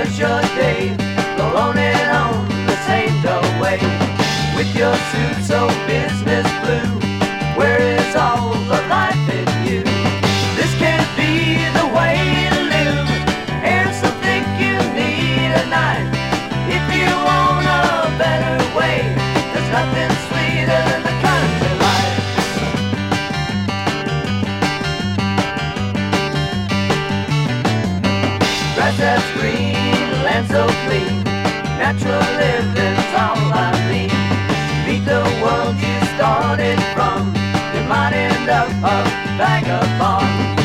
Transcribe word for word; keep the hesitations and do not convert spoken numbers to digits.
does your day go on and on the same dull way? With your suit so business blue, where is all the life in you? This can't be the way to live. And so think you need a knife. If you want a better way, there's nothing sweeter than the country life. Grass that's green, land so clean, natural living's all I mean. Meet the world you started from, you might end up a vagabond.